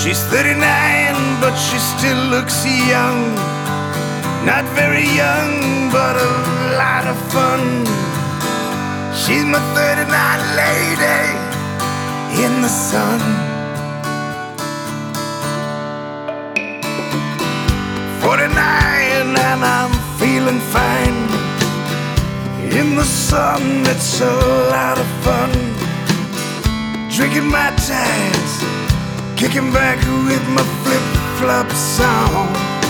She's 39, but she still looks young. Not very young, but a lot of fun. She's my 39 lady in the sun. 49 and I'm feeling fine. In the sun, it's a lot of fun. Drinking my ties, kicking back with my flip-flops on.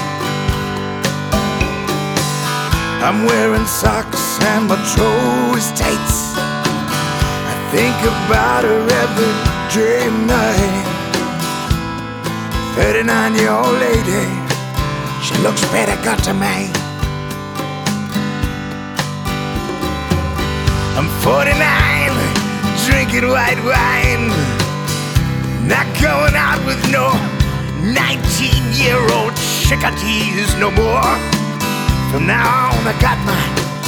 I'm wearing socks and my toe is tight. I think about her every day and night. 39-year-old lady, she looks pretty good to me. I'm 49, drinking white wine. Not going out with no 19-year-old chickadees no more. From now on I got my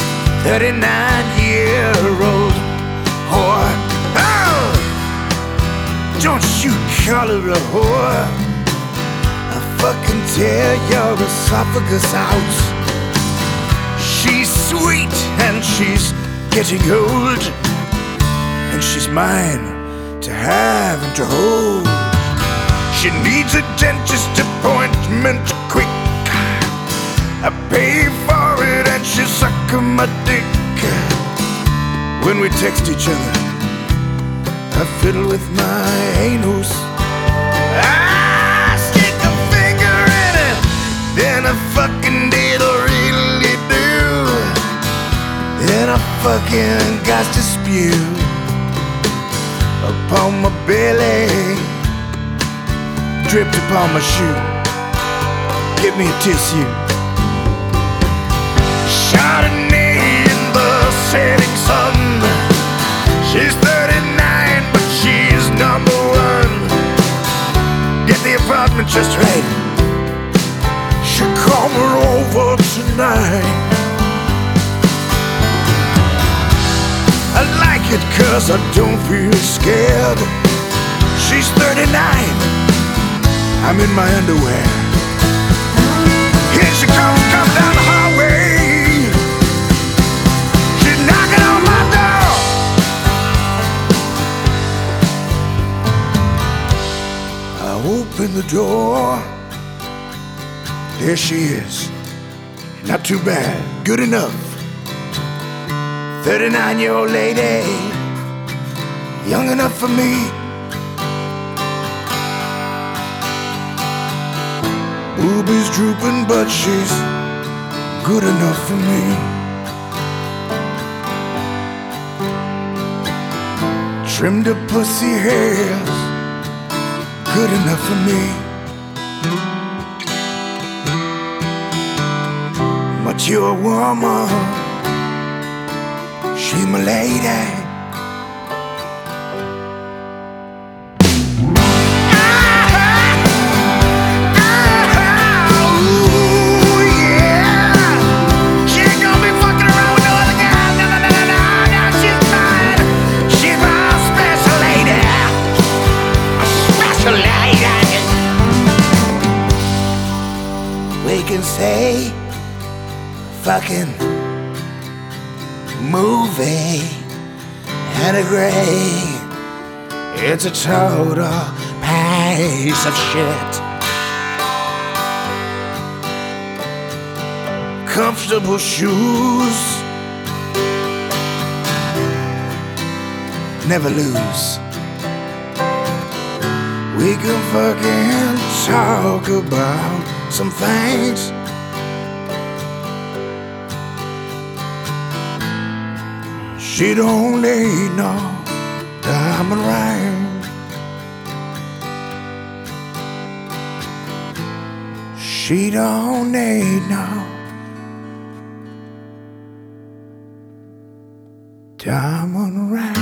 39-year-old whore. Oh! Don't you call her a whore. I'll fucking tear your esophagus out. She's sweet and she's getting old, and she's mine to have and to hold. She needs a dentist appointment quick. I pay for it and she sucking my dick. When we text each other, I fiddle with my anus. I stick a finger in it, then I fucking diddle-really do. Then I fucking got to spew upon my belly, dripped upon my shoe. Give me a tissue. Chardonnay in the setting sun. She's 39, but she's number one. Get the apartment just right. She'll come over tonight. I like it 'cause I don't feel scared. She's 39, I'm in my underwear. Here she comes, come down the hallway. She's knocking on my door. I open the door. There she is. Not too bad, good enough. 39-year-old lady, young enough for me. Boobies drooping, but she's good enough for me. Trimmed her pussy hairs, good enough for me. Mature woman, she my lady. Ooh, yeah. She ain't gonna be fucking around with no other guy. No, no, no, no, no, no. She's mine. She's my special lady. A special lady. We can say fucking movie and agree it's a total piece of shit. Comfortable shoes, never lose. We can fucking talk about some things. She don't need no diamond ring. She don't need no diamond ring.